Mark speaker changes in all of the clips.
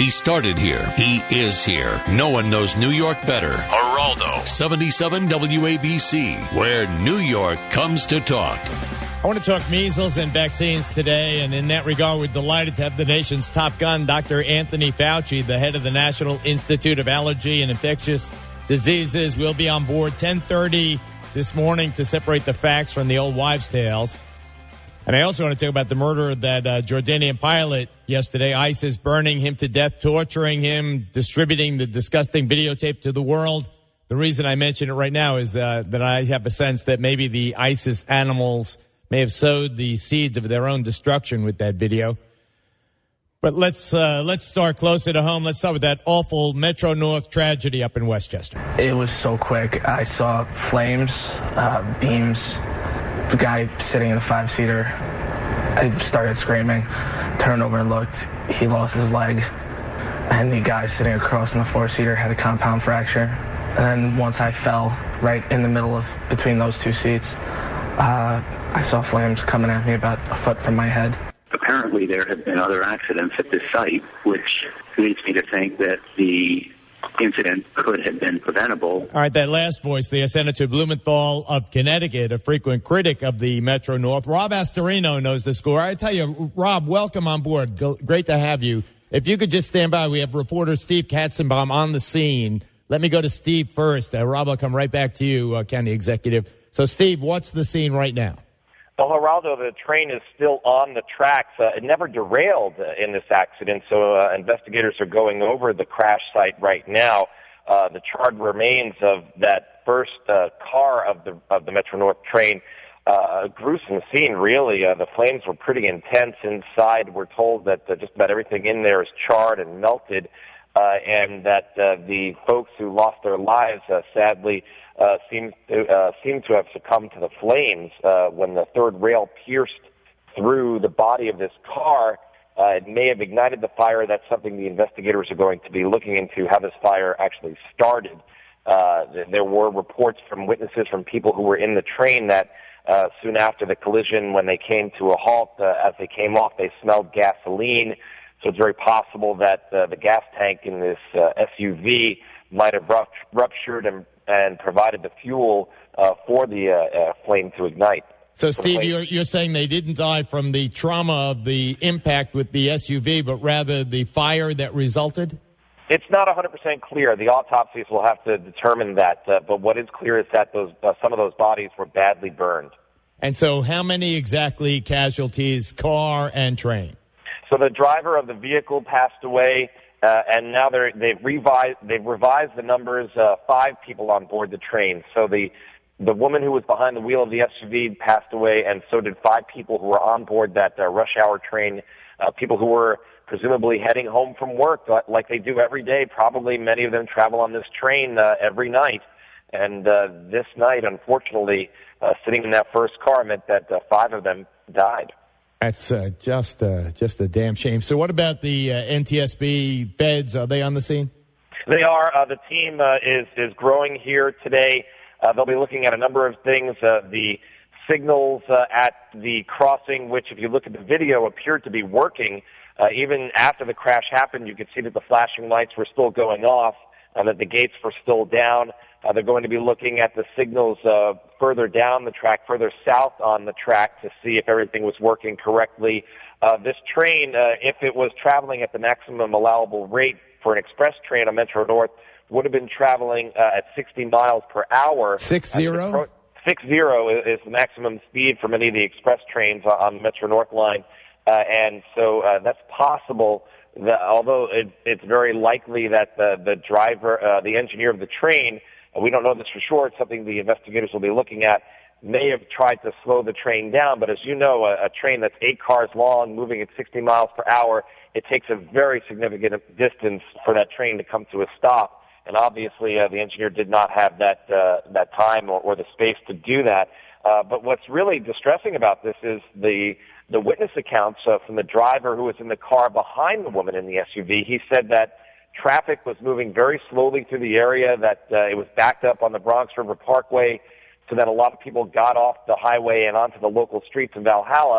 Speaker 1: He started here. He is here. No one knows New York better. Geraldo, 77 WABC, where New York comes to talk.
Speaker 2: I want to talk measles and vaccines today, and in that regard, we're delighted to have the nation's top gun, Dr. Anthony Fauci, the head of the National Institute of Allergy and Infectious Diseases, will be on board 10:30 this morning to separate the facts from the old wives' tales. And I also want to talk about the murder of that Jordanian pilot yesterday. ISIS burning him to death, torturing him, distributing the disgusting videotape to the world. The reason I mention it right now is that I have a sense that maybe the ISIS animals may have sowed the seeds of their own destruction with that video. But let's start closer to home. Let's start with that awful Metro North tragedy up in Westchester.
Speaker 3: It was so quick. I saw flames, beams. The guy sitting in the 5-seater, I started screaming, turned over and looked. He lost his leg. And the guy sitting across in the 4-seater had a compound fracture. And then once I fell right in the middle of between those two seats, I saw flames coming at me about a foot from my head.
Speaker 4: Apparently there have been other accidents at this site, which leads me to think that the incident could have been preventable.
Speaker 2: All right, that last voice there, Senator Blumenthal of Connecticut, a frequent critic of the Metro North. Rob Astorino knows the score. I tell you, Rob, welcome on board. Great to have you. If you could just stand by, we have reporter Steve Katzenbaum on the scene. Let me go to Steve first. Rob, I'll come right back to you, County Executive. So, Steve, what's the scene right now?
Speaker 5: Well, Geraldo, the train is still on the tracks. It never derailed in this accident, so investigators are going over the crash site right now. The charred remains of that first car of the Metro North train. A gruesome scene, really. The flames were pretty intense inside. We're told that just about everything in there is charred and melted, and that the folks who lost their lives, sadly, seem to have succumbed to the flames when the third rail pierced through the body of this car. It may have ignited the fire. That's something the investigators are going to be looking into, how this fire actually started. There were reports from witnesses, from people who were in the train, that soon after the collision, when they came to a halt, as they came off, they smelled gasoline. So it's very possible that the gas tank in this SUV might have ruptured and provided the fuel for the flame to ignite.
Speaker 2: So, Steve, you're saying they didn't die from the trauma of the impact with the SUV, but rather the fire that resulted?
Speaker 5: It's not 100% clear. The autopsies will have to determine that. But what is clear is that some of those bodies were badly burned. And
Speaker 2: so how many exactly casualties, car and train?
Speaker 5: So the driver of the vehicle passed away. And now they've revised the numbers. 5 people on board the train. So the woman who was behind the wheel of the SUV passed away, and so did 5 people who were on board that rush hour train. People who were presumably heading home from work, like they do every day. Probably many of them travel on this train every night. And this night, unfortunately, sitting in that first car meant that 5 of them died.
Speaker 2: That's just a damn shame. So what about the NTSB beds? Are they on the scene?
Speaker 5: They are. The team is growing here today. They'll be looking at a number of things. The signals at the crossing, which if you look at the video appeared to be working. Even after the crash happened, you could see that the flashing lights were still going off, that the gates were still down. They're going to be looking at the signals further down the track, further south on the track, to see if everything was working correctly. This train, if it was traveling at the maximum allowable rate for an express train on Metro North, would have been traveling at 60 miles per hour.
Speaker 2: 60?
Speaker 5: 60 is the maximum speed for many of the express trains on the Metro North line. And so that's possible, although it's very likely that the driver, the engineer of the train, we don't know this for sure, it's something the investigators will be looking at, may have tried to slow the train down. But as you know, a train that's 8 cars long, moving at 60 miles per hour, it takes a very significant distance for that train to come to a stop. And obviously, the engineer did not have that time or the space to do that. But what's really distressing about this is the witness accounts from the driver who was in the car behind the woman in the SUV. He said that traffic was moving very slowly through the area, that it was backed up on the Bronx River Parkway, so that a lot of people got off the highway and onto the local streets in Valhalla.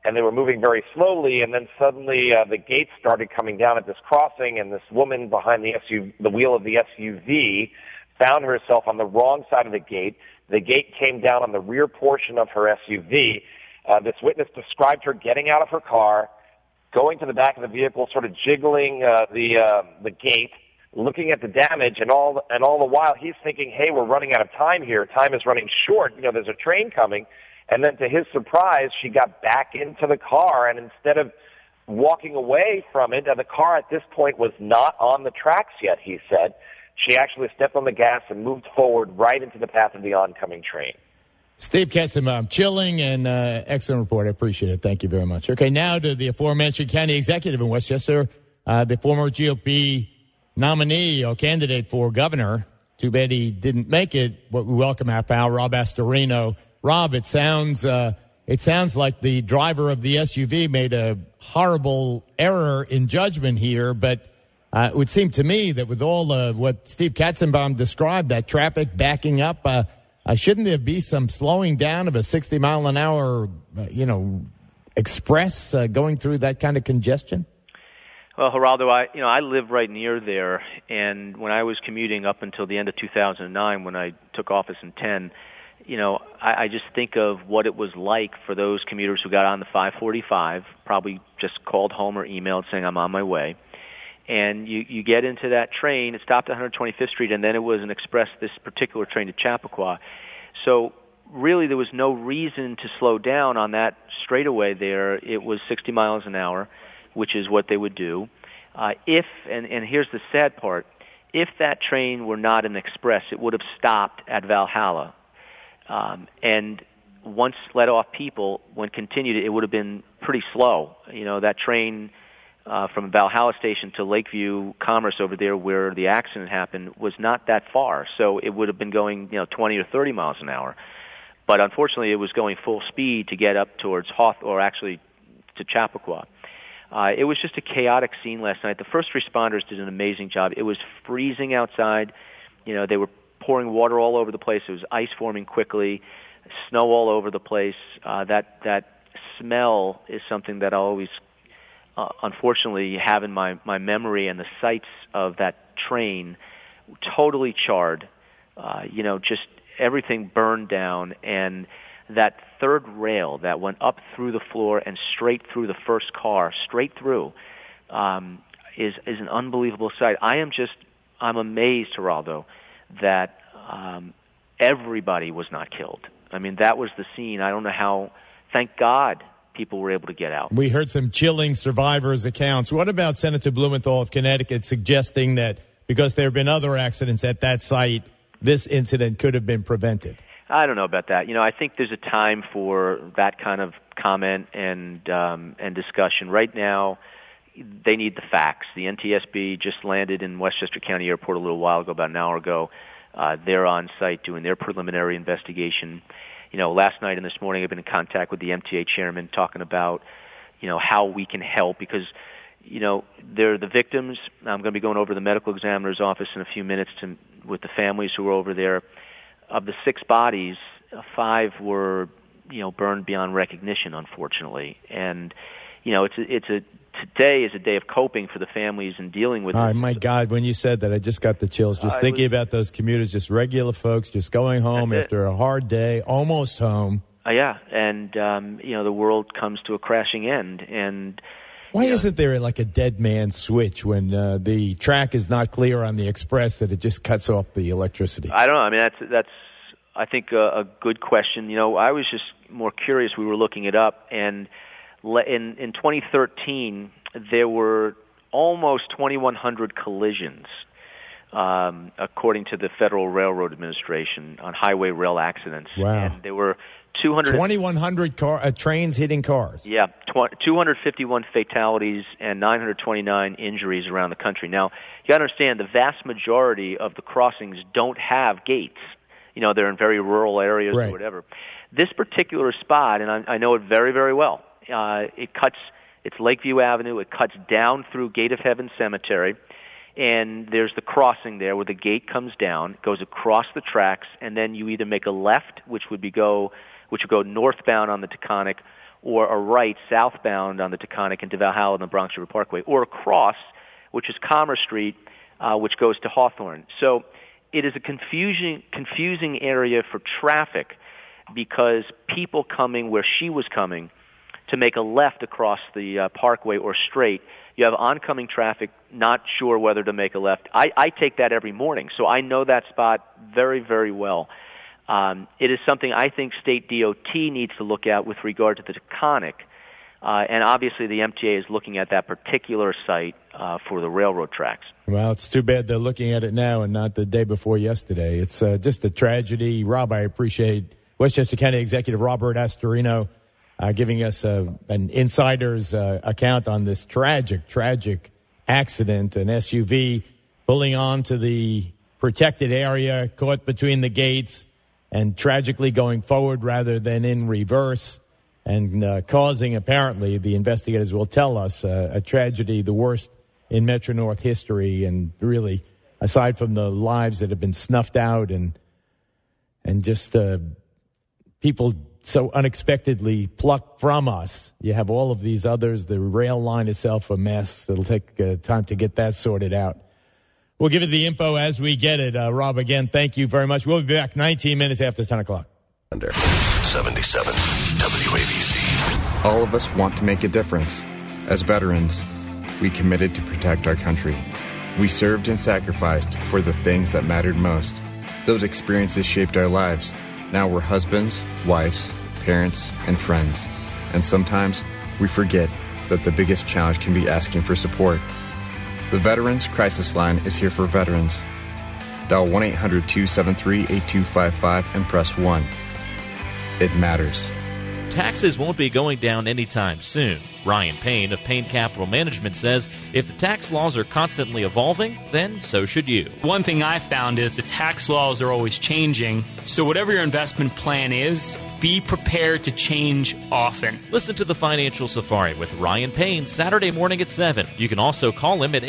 Speaker 5: and they were moving very slowly, and then suddenly the gates started coming down at this crossing, and this woman behind the wheel of the SUV found herself on the wrong side of the gate. The gate came down on the rear portion of her SUV. This witness described her getting out of her car, going to the back of the vehicle, sort of jiggling the gate, looking at the damage, and all the while he's thinking, hey, we're running out of time here. Time is running short. There's a train coming. And then to his surprise, she got back into the car, and instead of walking away from it, the car at this point was not on the tracks yet, he said. She actually stepped on the gas and moved forward right into the path of the oncoming train.
Speaker 2: Steve Katzenbaum, chilling and excellent report. I appreciate it. Thank you very much. Okay, now to the aforementioned county executive in Westchester, the former GOP nominee or candidate for governor. Too bad he didn't make it, but we welcome our pal, Rob Astorino. Rob, it sounds like the driver of the SUV made a horrible error in judgment here, but it would seem to me that with all what Steve Katzenbaum described, that traffic backing up, shouldn't there be some slowing down of a 60-mile-an-hour, express going through that kind of congestion?
Speaker 6: Well, Geraldo, I live right near there, and when I was commuting up until the end of 2009, when I took office in 10, I just think of what it was like for those commuters who got on the 545, probably just called home or emailed saying I'm on my way. And you get into that train, it stopped at 125th Street, and then it was an express, this particular train to Chappaqua. So really there was no reason to slow down on that straightaway there. It was 60 miles an hour, which is what they would do. And here's the sad part, if that train were not an express, it would have stopped at Valhalla. And once let off people, when continued, it would have been pretty slow. That train from Valhalla Station to Lakeview Commerce over there where the accident happened was not that far. So it would have been going, 20 or 30 miles an hour. But unfortunately, it was going full speed to get up towards or actually to Chappaqua. It was just a chaotic scene last night. The first responders did an amazing job. It was freezing outside. They were pouring water all over the place. It was ice forming quickly, snow all over the place. That smell is something that I always, unfortunately, have in my memory, and the sights of that train totally charred. Just everything burned down, and that third rail that went up through the floor and straight through the first car, straight through, is an unbelievable sight. I'm amazed, Geraldo, that everybody was not killed. I mean, that was the scene. I don't know how, thank God, people were able to get out.
Speaker 2: We heard some chilling survivors' accounts. What about Senator Blumenthal of Connecticut suggesting that because there have been other accidents at that site, this incident could have been prevented?
Speaker 6: I don't know about that. I think there's a time for that kind of comment and discussion. Right now, they need the facts. The NTSB just landed in Westchester County Airport a little while ago, about an hour ago. They're on site doing their preliminary investigation. Last night and this morning I've been in contact with the MTA chairman talking about, how we can help because, they're the victims. I'm going to be going over to the medical examiner's office in a few minutes with the families who are over there. Of the 6 bodies, 5 were, burned beyond recognition, unfortunately. And, today is a day of coping for the families and dealing with this.
Speaker 2: My God, when you said that, I just got the chills. Just thinking about those commuters, just regular folks, just going home after a hard day, almost home.
Speaker 6: Yeah, and, the world comes to a crashing end. And
Speaker 2: why isn't there like a dead man switch when the track is not clear on the express that it just cuts off the electricity?
Speaker 6: I don't know. I mean, that's I think, a good question. I was just more curious. We were looking it up, and in 2013, there were almost 2,100 collisions, according to the Federal Railroad Administration, on highway rail accidents.
Speaker 2: Wow.
Speaker 6: And there were
Speaker 2: 2,100 trains hitting cars.
Speaker 6: Yeah, 251 fatalities and 929 injuries around the country. Now, you got to understand, the vast majority of the crossings don't have gates. They're in very rural areas or whatever. This particular spot, and I know it very, very well, it's Lakeview Avenue. It cuts down through Gate of Heaven Cemetery, and there's the crossing there where the gate comes down, goes across the tracks, and then you either make a left, which would go northbound on the Taconic, or a right southbound on the Taconic into Valhalla and the Bronx River Parkway, or across, which is Commerce Street, which goes to Hawthorne. So it is a confusing area for traffic because people coming where she was coming to make a left across the parkway or straight, you have oncoming traffic not sure whether to make a left. I take that every morning, so I know that spot very, very well. It is something I think State DOT needs to look at with regard to the Taconic, and obviously the MTA is looking at that particular site for the railroad tracks.
Speaker 2: Well, it's too bad they're looking at it now and not the day before yesterday. It's just a tragedy. Rob, I appreciate Westchester County Executive Robert Astorino giving us an insider's account on this tragic accident. An SUV pulling onto the protected area, caught between the gates, and tragically going forward rather than in reverse, and causing, apparently, the investigators will tell us, a tragedy, the worst in Metro-North history, and really, aside from the lives that have been snuffed out and just people so unexpectedly plucked from us. You have all of these others, the rail line itself a mess. It'll take time to get that sorted out. We'll give you the info as we get it. Rob, again, thank you very much. We'll be back 19 minutes after 10 o'clock.
Speaker 7: Under 77 WABC.
Speaker 8: All of us want to make a difference. As veterans, we committed to protect our country. We served and sacrificed for the things that mattered most. Those experiences shaped our lives. Now we're husbands, wives, parents, and friends. And sometimes we forget that the biggest challenge can be asking for support. The Veterans Crisis Line is here for veterans. Dial 1-800-273-8255 and press 1. It matters.
Speaker 9: Taxes won't be going down anytime soon. Ryan Payne of Payne Capital Management says if the tax laws are constantly evolving, then so should you.
Speaker 10: One thing I've found is the tax laws are always changing, so whatever your investment plan is, be prepared to change often.
Speaker 9: Listen to the Financial Safari with Ryan Payne Saturday morning at 7. You can also call him at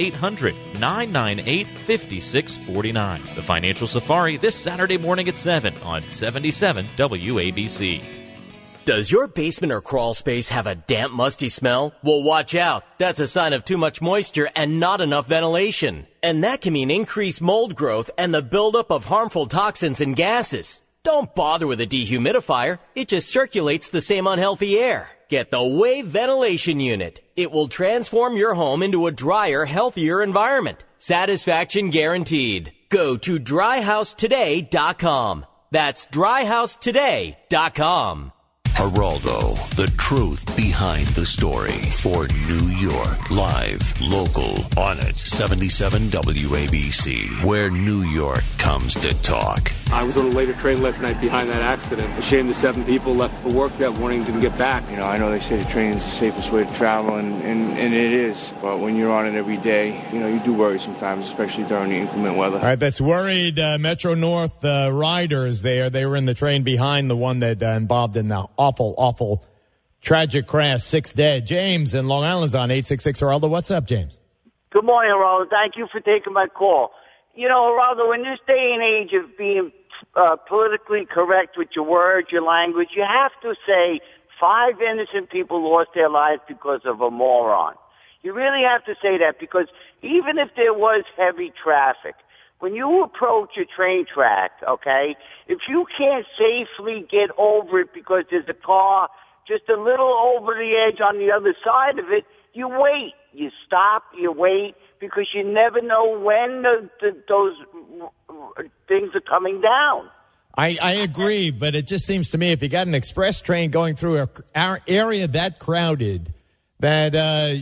Speaker 9: 800-998-5649. The Financial Safari this Saturday morning at 7 on 77 WABC.
Speaker 11: Does your basement or crawl space have a damp, musty smell? Well, watch out. That's a sign of too much moisture and not enough ventilation. And that can mean increased mold growth and the buildup of harmful toxins and gases. Don't bother with a dehumidifier. It just circulates the same unhealthy air. Get the Wave Ventilation Unit. It will transform your home into a drier, healthier environment. Satisfaction guaranteed. Go to dryhousetoday.com. That's dryhousetoday.com.
Speaker 1: Geraldo, the truth behind the story for New York. Live, local, on it. 77 WABC, where New York comes to talk.
Speaker 12: I was on a later train last night behind that accident. A shame the 7 people left for work that morning didn't get back.
Speaker 13: You know, I know they say the train is the safest way to travel, and it is. But when you're on it every day, you know, you do worry sometimes, especially during the inclement weather.
Speaker 2: All right, that's worried Metro-North riders there. They were in the train behind the one that involved in the awful, tragic crash, 6 dead. James in Long Island's on 866 Geraldo. What's up, James?
Speaker 14: Good morning, Geraldo. Thank you for taking my call. You know, Geraldo, in this day and age of being politically correct with your words, your language, you have to say 5 innocent people lost their lives because of a moron. You really have to say that, because even if there was heavy traffic, when you approach a train track, okay, if you can't safely get over it because there's a car just a little over the edge on the other side of it, you wait. You stop, you wait, because you never know when those things are coming down.
Speaker 2: I agree, but it just seems to me if you got an express train going through our area that crowded, that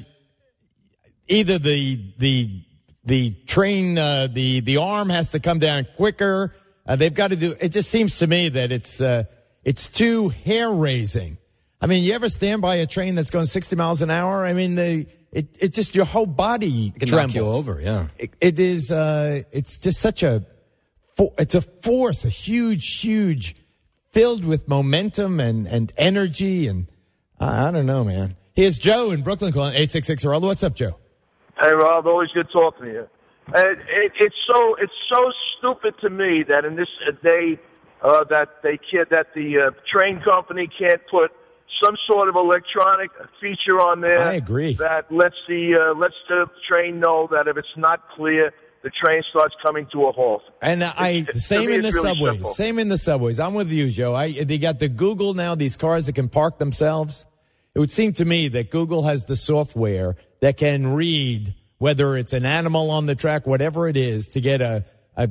Speaker 2: either the train, the arm has to come down quicker. They've got to do. It just seems to me that it's too hair raising. I mean, you ever stand by a train that's going 60 miles an hour? I mean, it just your whole body
Speaker 15: can
Speaker 2: trembles.
Speaker 15: knock you over. Yeah,
Speaker 2: it is. It's just such a. It's a force, a huge, filled with momentum and energy, and I don't know, man. Here's Joe in Brooklyn calling 866 Geraldo. What's up, Joe?
Speaker 16: Hey, Rob, always good talking to you. It's so stupid to me that in this day that the train company can't put some sort of electronic feature on there.
Speaker 2: I agree.
Speaker 16: That lets the train know that if it's not clear, the train starts coming to a halt.
Speaker 2: And same in the subways. Simple. Same in the subways. I'm with you, Joe. They got the Google now, these cars that can park themselves. It would seem to me that Google has the software that can read whether it's an animal on the track, whatever it is, to get a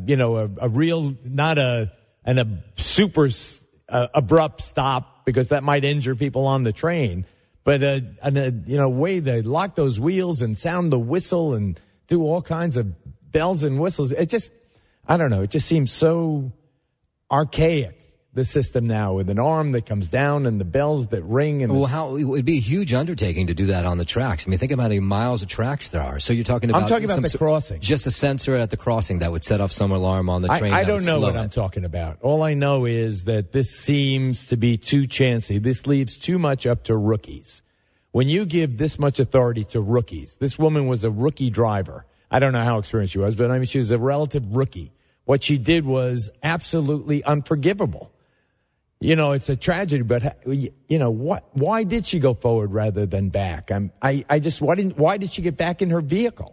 Speaker 2: real, not a super abrupt stop, because that might injure people on the train, but a way to lock those wheels and sound the whistle and do all kinds of bells and whistles. It just, I don't know. It just seems so archaic, the system now, with an arm that comes down and the bells that ring. And
Speaker 15: it would be a huge undertaking to do that on the tracks. I mean, think about how many miles of tracks there are. So you're talking about...
Speaker 2: I'm talking about the crossing.
Speaker 15: Just a sensor at the crossing that would set off some alarm on the train.
Speaker 2: I don't know what I'm talking about. All I know is that this seems to be too chancy. This leaves too much up to rookies. When you give this much authority to rookies, this woman was a rookie driver. I don't know how experienced she was, but I mean, she was a relative rookie. What she did was absolutely unforgivable. You know, it's a tragedy, but why did she go forward rather than back? Why did she get back in her vehicle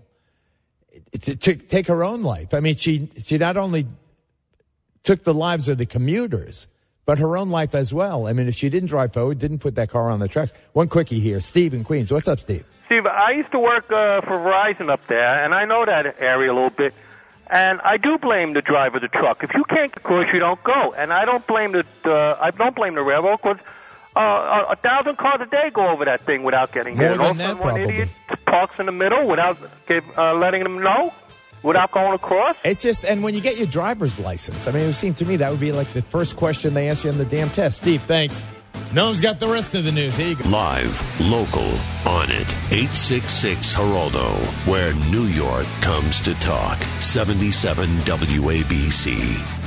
Speaker 2: to take her own life? I mean, she not only took the lives of the commuters, but her own life as well. I mean, if she didn't drive forward, didn't put that car on the tracks. One quickie here. Steve in Queens. What's up, Steve?
Speaker 17: Steve, I used to work for Verizon up there, and I know that area a little bit. And I do blame the driver of the truck. If you can't get across, you don't go. And I don't blame the railroad, because 1,000 cars a day go over that thing without getting hit.
Speaker 2: More than that,
Speaker 17: one
Speaker 2: probably.
Speaker 17: idiot parks in the middle without letting them know, without going across.
Speaker 2: It's just, and when you get your driver's license, I mean, it would seem to me that would be like the first question they ask you on the damn test. Steve, thanks. Noam's got the rest of the news. Here you go.
Speaker 1: Live, local, on it. 866 Geraldo, where New York comes to talk. 77 WABC.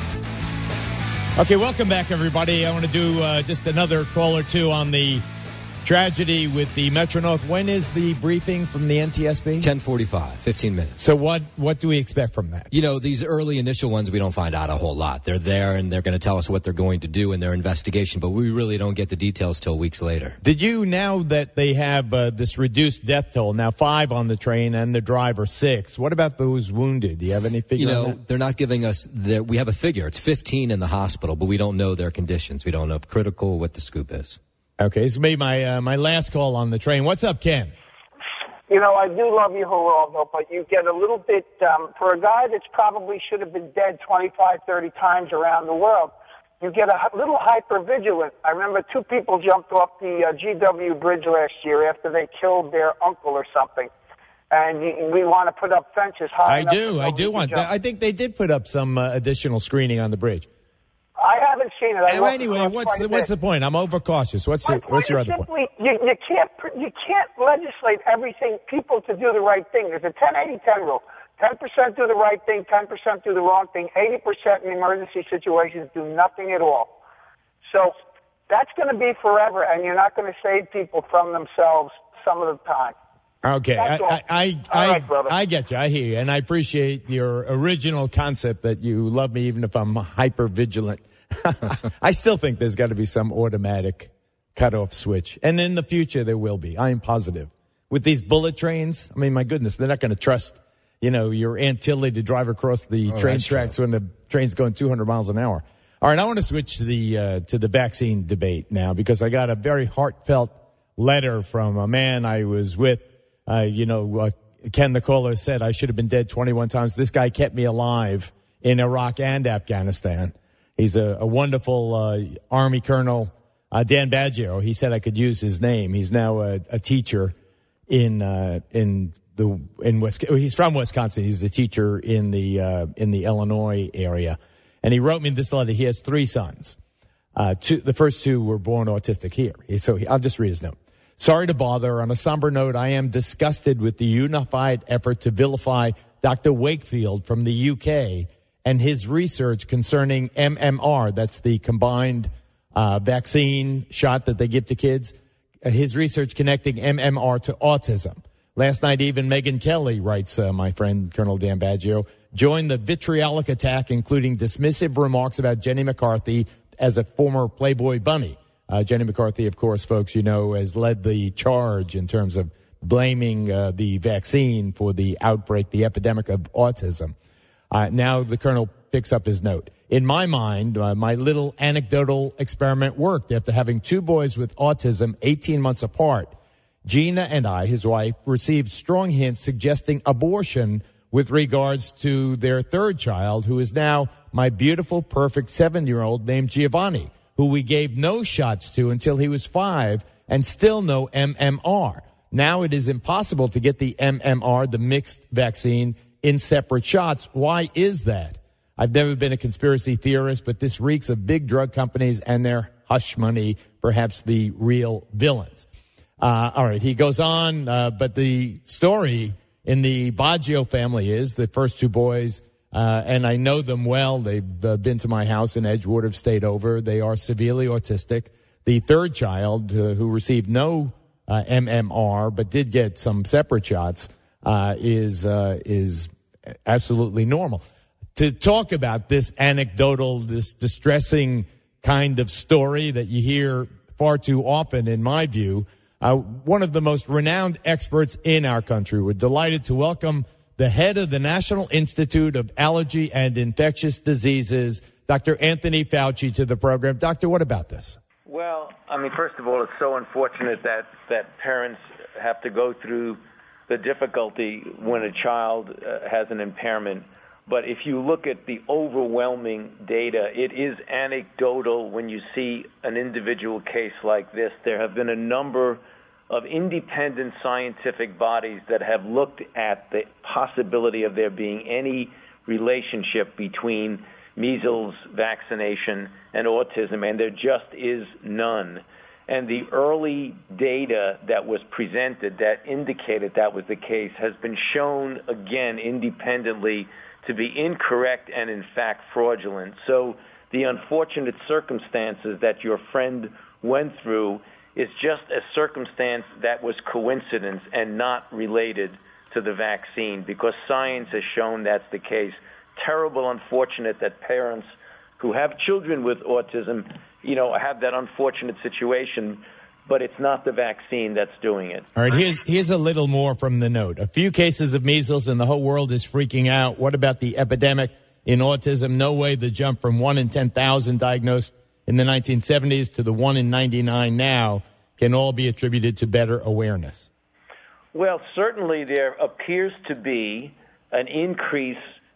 Speaker 2: Okay, welcome back, everybody. I want to do just another call or two on the tragedy with the Metro-North. When is the briefing from the NTSB?
Speaker 15: 10:45, 15 minutes.
Speaker 2: So what do we expect from that?
Speaker 15: You know, these early initial ones, we don't find out a whole lot. They're there, and they're going to tell us what they're going to do in their investigation, but we really don't get the details till weeks later.
Speaker 2: Did you, now that they have this reduced death toll, now 5 on the train and the driver 6, what about those wounded? Do you have any figure on that?
Speaker 15: They're not giving us, we have a figure. It's 15 in the hospital, but we don't know their conditions. We don't know if critical, what the scoop is.
Speaker 2: Okay, this may be my last call on the train. What's up, Ken?
Speaker 18: You know, I do love you, Geraldo, but you get a little bit, for a guy that's probably should have been dead 25, 30 times around the world, you get a little hyper-vigilant. I remember 2 people jumped off the GW Bridge last year after they killed their uncle or something. And we want to put up fences high enough.
Speaker 2: I do want that. I think they did put up some additional screening on the bridge.
Speaker 18: I haven't seen it.
Speaker 2: Anyway, what's the point? I'm overcautious. What's your other point?
Speaker 18: You can't legislate everything people to do the right thing. There's a 10-80-10 rule. 10% do the right thing, 10% do the wrong thing, 80% in emergency situations do nothing at all. So that's going to be forever, and you're not going to save people from themselves some of the time.
Speaker 2: Okay,
Speaker 18: I
Speaker 2: get you. I hear you, and I appreciate your original concept that you love me even if I'm hyper vigilant. I still think there's got to be some automatic cutoff switch, and in the future there will be. I am positive. With these bullet trains, I mean, my goodness, they're not going to trust, your Aunt Tilly to drive across the train tracks when the train's going 200 miles an hour. All right, I want to switch to the vaccine debate now, because I got a very heartfelt letter from a man I was with. Ken the caller said I should have been dead 21 times. This guy kept me alive in Iraq and Afghanistan. He's a wonderful Army Colonel, Dan Baggio. He said I could use his name. He's now a teacher in Wisconsin. He's from Wisconsin. He's a teacher in the Illinois area, and he wrote me this letter. He has 3 sons. The first 2 were born autistic. I'll just read his note. Sorry to bother. On a somber note, I am disgusted with the unified effort to vilify Dr. Wakefield from the UK and his research concerning MMR. That's the combined vaccine shot that they give to kids. His research connecting MMR to autism. Last night, even Megyn Kelly, writes my friend Colonel Dan Baggio, joined the vitriolic attack, including dismissive remarks about Jenny McCarthy as a former Playboy bunny. Jenny McCarthy, of course, folks, has led the charge in terms of blaming the vaccine for the outbreak, the epidemic of autism. Now the colonel picks up his note. In my mind, my little anecdotal experiment worked. After having two boys with autism 18 months apart, Gina and I, his wife, received strong hints suggesting abortion with regards to their third child, who is now my beautiful, perfect 7-year-old named Giovanni, who we gave no shots to until he was 5 and still no MMR. Now it is impossible to get the MMR, the mixed vaccine, in separate shots. Why is that? I've never been a conspiracy theorist, but this reeks of big drug companies and their hush money, perhaps the real villains. All right, he goes on, but the story in the Baggio family is the first two boys, and I know them well. They've been to my house in Edgewood, have stayed over. They are severely autistic. The third child, who received no MMR but did get some separate shots, is absolutely normal. To talk about this anecdotal, this distressing kind of story that you hear far too often, in my view, one of the most renowned experts in our country. We're delighted to welcome the head of the National Institute of Allergy and Infectious Diseases, Dr. Anthony Fauci, to the program. Doctor, what about this?
Speaker 19: Well, I mean, first of all, it's so unfortunate that parents have to go through the difficulty when a child has an impairment. But if you look at the overwhelming data, it is anecdotal when you see an individual case like this. There have been a number of independent scientific bodies that have looked at the possibility of there being any relationship between measles vaccination and autism, and there just is none. And the early data that was presented that indicated that was the case has been shown again independently to be incorrect and, in fact, fraudulent. So the unfortunate circumstances that your friend went through is just a circumstance that was coincidence and not related to the vaccine, because science has shown that's the case. Terrible, unfortunate that parents who have children with autism, have that unfortunate situation, but it's not the vaccine that's doing it.
Speaker 2: All right, here's a little more from the note. A few cases of measles and the whole world is freaking out. What about the epidemic in autism? No way the jump from 1 in 10,000 diagnosed in the 1970s to the 1 in 99 now can all be attributed to better awareness.
Speaker 19: Well, certainly there appears to be an increase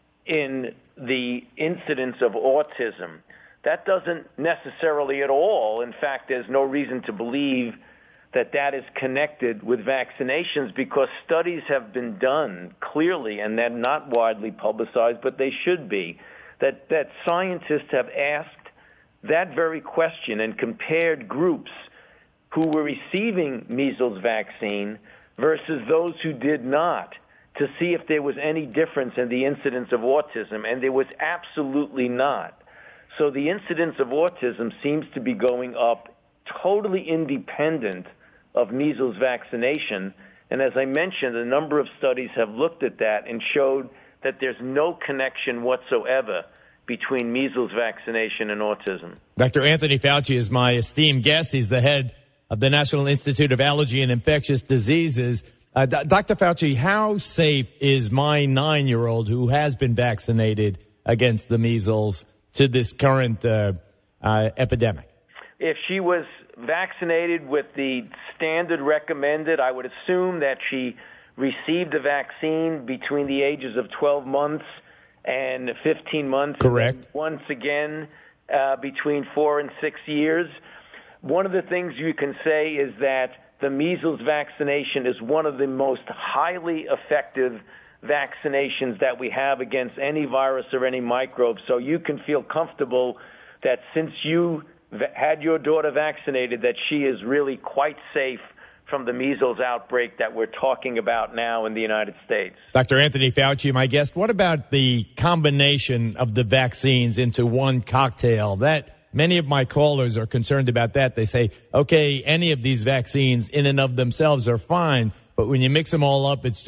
Speaker 19: in the incidence of autism. That doesn't necessarily at all. In fact, there's no reason to believe that is connected with vaccinations, because studies have been done clearly, and they're not widely publicized, but they should be, that scientists have asked that very question and compared groups who were receiving measles vaccine versus those who did not, to see if there was any difference in the incidence of autism, and there was absolutely not. So the incidence of autism seems to be going up totally independent of measles vaccination. And as I mentioned, a number of studies have looked at that and showed that there's no connection whatsoever between measles vaccination and autism.
Speaker 2: Dr. Anthony Fauci is my esteemed guest. He's the head of the National Institute of Allergy and Infectious Diseases. Dr. Fauci, how safe is my 9-year-old who has been vaccinated against the measles to this current epidemic?
Speaker 19: If she was vaccinated with the standard recommended, I would assume that she received a vaccine between the ages of 12 months and 15 months.
Speaker 2: Correct.
Speaker 19: Once again, between 4 and 6 years. One of the things you can say is that the measles vaccination is one of the most highly effective vaccinations that we have against any virus or any microbe. So you can feel comfortable that since you had your daughter vaccinated, that she is really quite safe from the measles outbreak that we're talking about now in the United States.
Speaker 2: Dr. Anthony Fauci, my guest, what about the combination of the vaccines into one cocktail? That many of my callers are concerned about that. They say, okay, any of these vaccines in and of themselves are fine, but when you mix them all up, it's just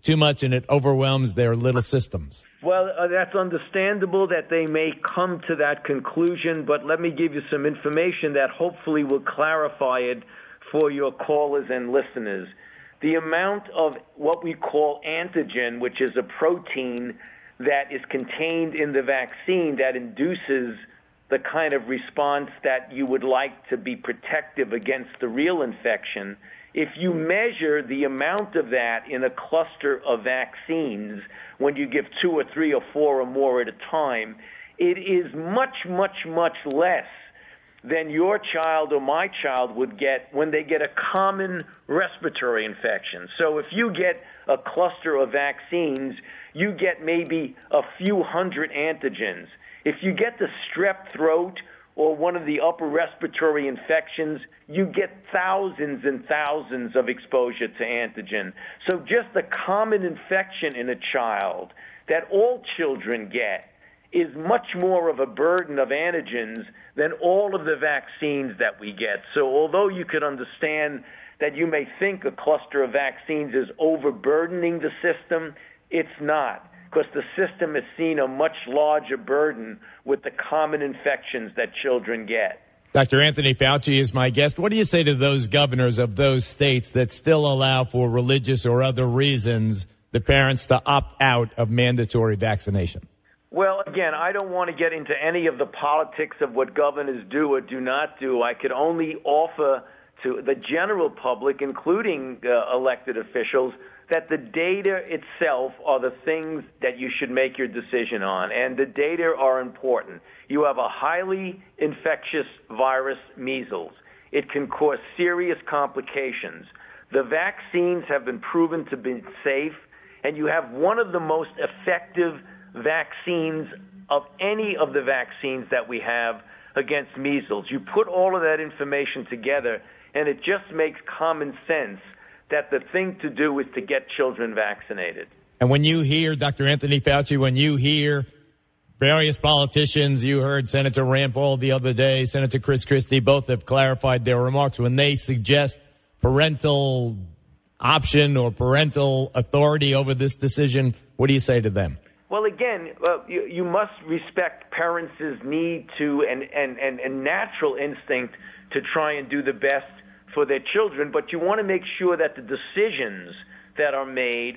Speaker 2: too much and it overwhelms their little systems.
Speaker 19: Well, that's understandable that they may come to that conclusion, but let me give you some information that hopefully will clarify it for your callers and listeners. The amount of what we call antigen, which is a protein that is contained in the vaccine that induces the kind of response that you would like to be protective against the real infection, if you measure the amount of that in a cluster of vaccines, when you give 2 or 3 or 4 or more at a time, it is much, much, much less than your child or my child would get when they get a common respiratory infection. So if you get a cluster of vaccines, you get maybe a few hundred antigens. If you get the strep throat or one of the upper respiratory infections, you get thousands and thousands of exposure to antigen. So just the common infection in a child that all children get is much more of a burden of antigens than all of the vaccines that we get. So although you could understand that you may think a cluster of vaccines is overburdening the system, it's not, because the system has seen a much larger burden with the common infections that children get.
Speaker 2: Dr. Anthony Fauci is my guest. What do you say to those governors of those states that still allow, for religious or other reasons, the parents to opt out of mandatory vaccination?
Speaker 19: Well, again, I don't want to get into any of the politics of what governors do or do not do. I could only offer to the general public, including elected officials, that the data itself are the things that you should make your decision on, and the data are important. You have a highly infectious virus, measles. It can cause serious complications. The vaccines have been proven to be safe, and you have one of the most effective vaccines of any of the vaccines that we have against measles. You put all of that information together, and it just makes common sense that the thing to do is to get children vaccinated.
Speaker 2: And when you hear, Dr. Anthony Fauci, when you hear various politicians, you heard Senator Rand Paul the other day, Senator Chris Christie, both have clarified their remarks. When they suggest parental option or parental authority over this decision, what do you say to them?
Speaker 19: Well, again, you must respect parents' need to and natural instinct to try and do the best for their children, but you want to make sure that the decisions that are made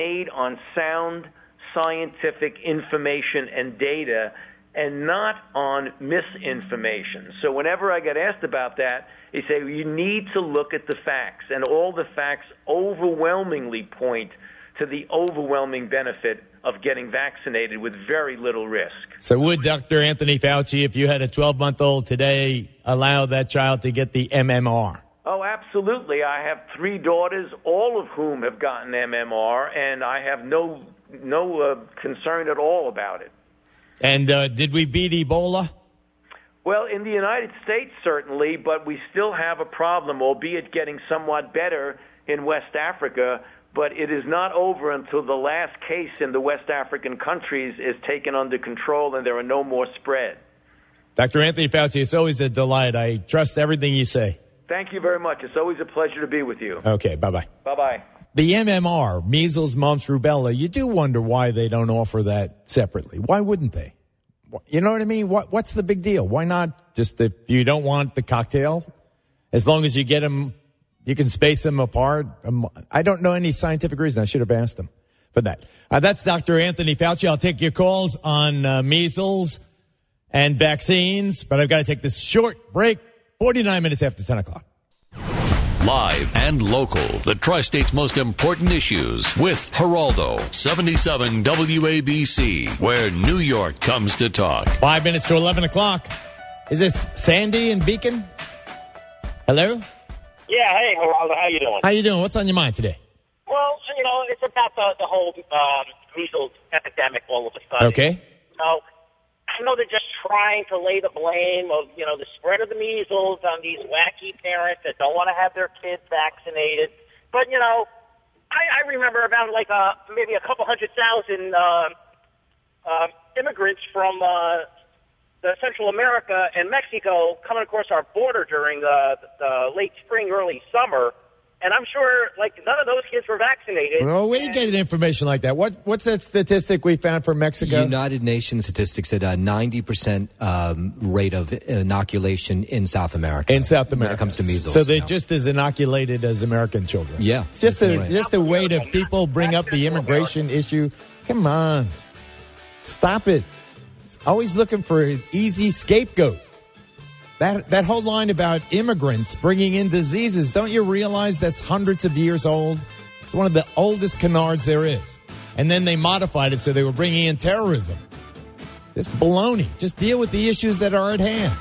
Speaker 19: on sound scientific information and data and not on misinformation. So whenever I get asked about that, they say, well, you need to look at the facts, and all the facts overwhelmingly point to the overwhelming benefit of getting vaccinated with very little risk.
Speaker 2: So would Dr. Anthony Fauci, if you had a 12-month-old today, allow that child to get the MMR?
Speaker 19: Oh, absolutely. I have 3 daughters, all of whom have gotten MMR, and I have no concern at all about it.
Speaker 2: And did we beat Ebola?
Speaker 19: Well, in the United States, certainly, but we still have a problem, albeit getting somewhat better in West Africa. But it is not over until the last case in the West African countries is taken under control and there are no more spread.
Speaker 2: Dr. Anthony Fauci, it's always a delight. I trust everything you say.
Speaker 19: Thank you very much. It's always a pleasure to be with you.
Speaker 2: Okay, bye-bye.
Speaker 19: Bye-bye.
Speaker 2: The MMR, measles, mumps, rubella, you do wonder why they don't offer that separately. Why wouldn't they? You know what I mean? What's the big deal? Why not just if you don't want the cocktail, as long as you get them, you can space them apart? I don't know any scientific reason. I should have asked him for that. That's Dr. Anthony Fauci. I'll take your calls on measles and vaccines, but I've got to take this short break, 49 minutes after 10 o'clock.
Speaker 1: Live and local, the Tri-State's most important issues with Geraldo, 77 WABC, where New York comes to talk.
Speaker 2: 5 minutes to 11 o'clock. Is this Sandy in Beacon? Hello?
Speaker 20: Yeah, hey, Geraldo, how you doing?
Speaker 2: How you doing? What's on your mind today?
Speaker 20: Well, you know, it's about the whole measles epidemic all of a sudden.
Speaker 2: Okay.
Speaker 20: I know they're just trying to lay the blame of, you know, the spread of the measles on these wacky parents that don't want to have their kids vaccinated. But, you know, I remember about like maybe a couple 100,000 immigrants from Central America and Mexico coming across our border during the late spring, early summer. And I'm sure, like, none of those kids were vaccinated.
Speaker 2: Well, we get information like that. What's that statistic we found for Mexico?
Speaker 15: United Nations statistics said 90% rate of inoculation in South America.
Speaker 2: In South America.
Speaker 15: When it comes to measles.
Speaker 2: So they're just as inoculated as American children.
Speaker 15: Yeah.
Speaker 2: It's just a way to people bring up the immigration issue. Come on. Stop it. It's always looking for an easy scapegoat. That whole line about immigrants bringing in diseases, don't you realize that's hundreds of years old? It's one of the oldest canards there is. And then they modified it so they were bringing in terrorism. It's baloney. Just deal with the issues that are at hand.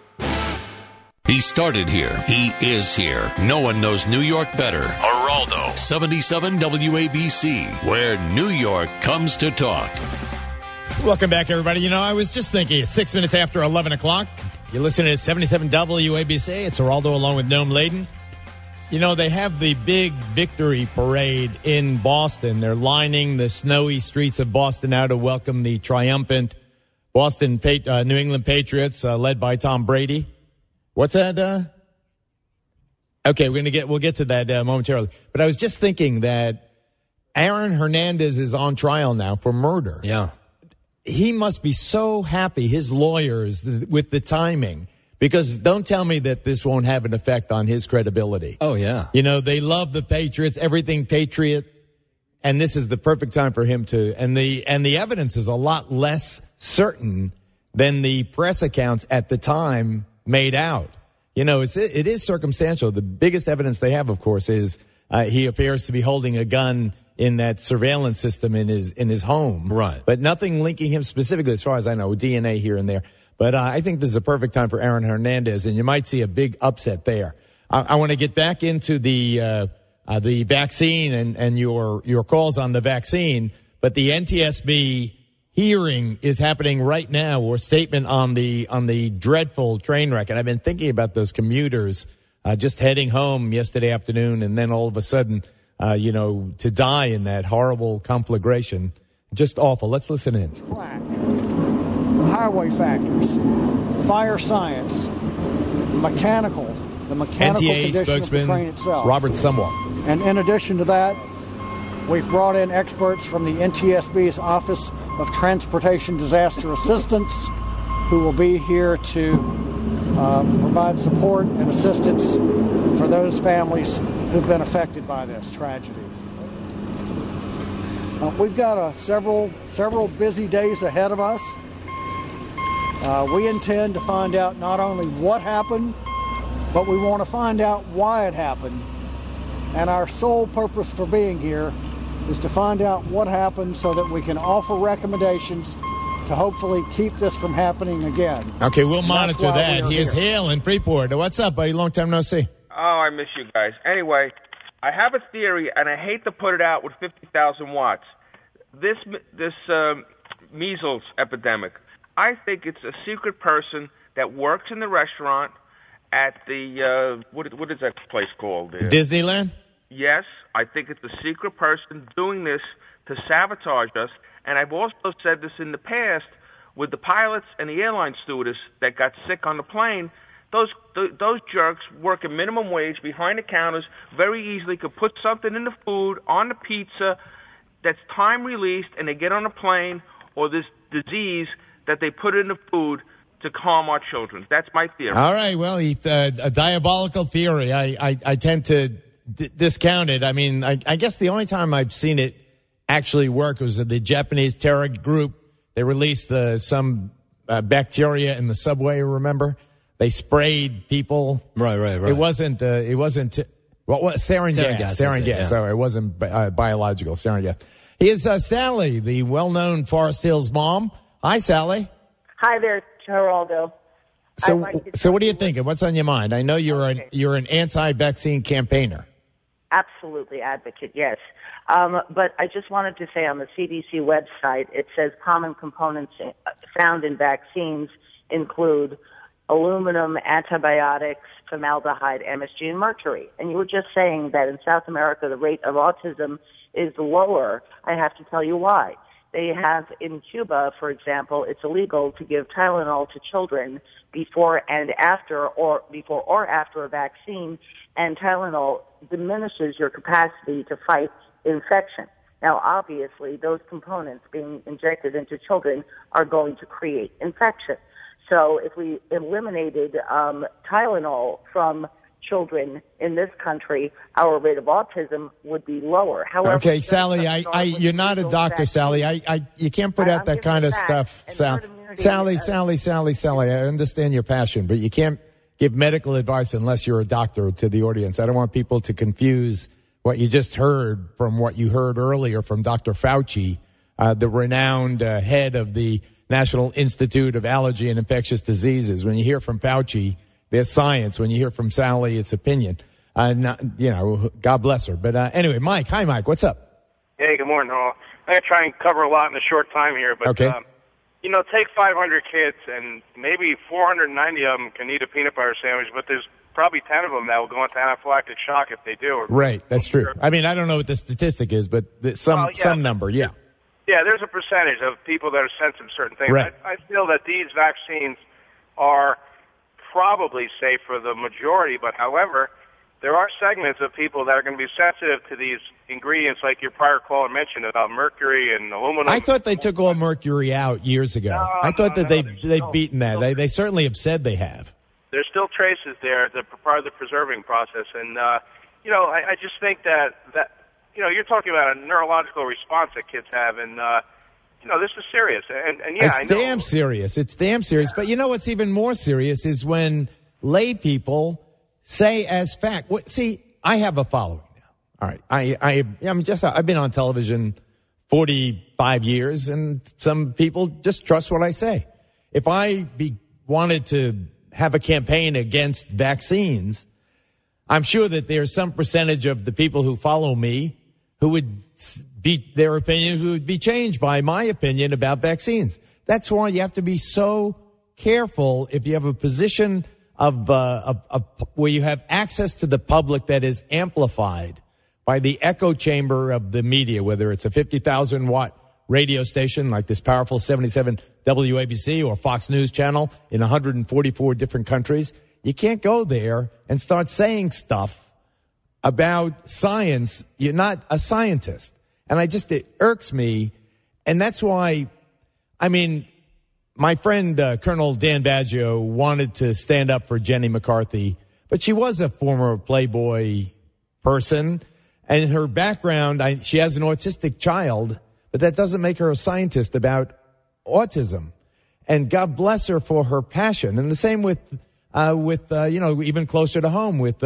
Speaker 1: He started here. He is here. No one knows New York better. Geraldo, 77 WABC, where New York comes to talk.
Speaker 2: Welcome back, everybody. I was just thinking, 6 minutes after 11 o'clock. You're listening to 77 WABC. It's Geraldo along with Noam Laden. They have the big victory parade in Boston. They're lining the snowy streets of Boston now to welcome the triumphant New England Patriots, led by Tom Brady. What's that? Okay, we'll get to that momentarily. But I was just thinking that Aaron Hernandez is on trial now for murder.
Speaker 15: Yeah.
Speaker 2: He must be so happy, his lawyers, with the timing, because don't tell me that this won't have an effect on his credibility.
Speaker 15: Oh, yeah.
Speaker 2: They love the Patriots, everything Patriot, and this is the perfect time for him to, and the evidence is a lot less certain than the press accounts at the time made out. It is circumstantial. The biggest evidence they have, of course, is he appears to be holding a gun in that surveillance system in his home.
Speaker 15: Right.
Speaker 2: But nothing linking him specifically, as far as I know, DNA here and there. But I think this is a perfect time for Aaron Hernandez, and you might see a big upset there. I want to get back into the vaccine and your calls on the vaccine, but the NTSB hearing is happening right now, or statement on the dreadful train wreck. And I've been thinking about those commuters just heading home yesterday afternoon, and then all of a sudden, to die in that horrible conflagration. Just awful. Let's listen in.
Speaker 21: Track, highway factors, fire science, the mechanical
Speaker 2: NTA
Speaker 21: condition
Speaker 2: spokesman
Speaker 21: of the train itself.
Speaker 2: Robert Sumwalt.
Speaker 21: And in addition to that, we've brought in experts from the NTSB's Office of Transportation Disaster Assistance who will be here to provide support and assistance for those families who've been affected by this tragedy. We've got several busy days ahead of us. We intend to find out not only what happened, but we want to find out why it happened. And our sole purpose for being here is to find out what happened so that we can offer recommendations to hopefully keep this from happening again.
Speaker 2: Okay, we'll monitor that. Here's Hale in Freeport. What's up, buddy? Long time no see.
Speaker 22: Oh, I miss you guys. Anyway, I have a theory, and I hate to put it out with 50,000 watts. This measles epidemic, I think it's a secret person that works in the restaurant at the, what is that place called?
Speaker 2: Disneyland?
Speaker 22: Yes, I think it's a secret person doing this to sabotage us. And I've also said this in the past with the pilots and the airline stewardess that got sick on the plane. Those jerks work at minimum wage behind the counters, very easily could put something in the food, on the pizza, that's time released, and they get on a plane, or this disease that they put in the food to harm our children. That's my theory.
Speaker 2: All right, well, a diabolical theory. I tend to discount it. I mean, I guess the only time I've seen it actually work was the Japanese terror group. They released some bacteria in the subway, remember? They sprayed people.
Speaker 15: Right.
Speaker 2: It wasn't sarin gas. Sarin gas. Sorry, it wasn't biological. Sarin gas. Here's Sally, the well-known Forest Hills mom. Hi, Sally.
Speaker 23: Hi there, Geraldo.
Speaker 2: So what are you thinking? What's on your mind? I know you're an anti-vaccine campaigner.
Speaker 23: Absolutely advocate, yes. But I just wanted to say on the CDC website, it says common components found in vaccines include aluminum, antibiotics, formaldehyde, MSG, and mercury. And you were just saying that in South America, the rate of autism is lower. I have to tell you why. They have in Cuba, for example, it's illegal to give Tylenol to children before or after a vaccine, and Tylenol diminishes your capacity to fight infection. Now, obviously, those components being injected into children are going to create infection. So if we eliminated Tylenol from children in this country, our rate of autism would be lower. However,
Speaker 2: okay, Sally, you're not a doctor, Sally. You can't put out that kind of stuff, Sally. I understand your passion, but you can't give medical advice unless you're a doctor to the audience. I don't want people to confuse what you just heard from what you heard earlier from Dr. Fauci, the renowned head of the National Institute of Allergy and Infectious Diseases. When you hear from Fauci, there's science. When you hear from Sally, it's opinion. God bless her. But anyway, Mike. Hi, Mike. What's up?
Speaker 3: Hey, good morning, Hall. I'm going to try and cover a lot in a short time here. But,
Speaker 2: okay.
Speaker 3: Take 500 kids, and maybe 490 of them can eat a peanut butter sandwich, but there's probably 10 of them that will go into anaphylactic shock if they do.
Speaker 2: Right, that's true. I mean, I don't know what the statistic is, but some number, yeah.
Speaker 3: Yeah, there's a percentage of people that are sensitive to certain things.
Speaker 2: Right.
Speaker 3: I feel that these vaccines are probably safe for the majority, but however, there are segments of people that are going to be sensitive to these ingredients like your prior caller mentioned about mercury and aluminum.
Speaker 2: I thought they took all mercury out years ago. I thought that they've beaten that. They certainly have said they have.
Speaker 3: There's still traces there that are part of the preserving process. And, I just think that you're talking about a neurological response that kids have. And, this is serious. And
Speaker 2: it's damn serious. It's damn serious. But you know what's even more serious is when lay people say as fact. See, I have a following now. All right. I've been on television 45 years, and some people just trust what I say. If I wanted to have a campaign against vaccines, I'm sure that there's some percentage of the people who follow me who would their opinions would be changed by my opinion about vaccines. That's why you have to be so careful if you have a position of where you have access to the public that is amplified by the echo chamber of the media, whether it's a 50,000 watt radio station like this powerful 77 WABC or Fox News channel in 144 different countries. You can't go there and start saying stuff about science. You're not a scientist. And it irks me. And that's why, my friend Colonel Dan Baggio wanted to stand up for Jenny McCarthy, but she was a former Playboy person. And in her background, she has an autistic child, but that doesn't make her a scientist about autism. And God bless her for her passion. And the same with even closer to home with,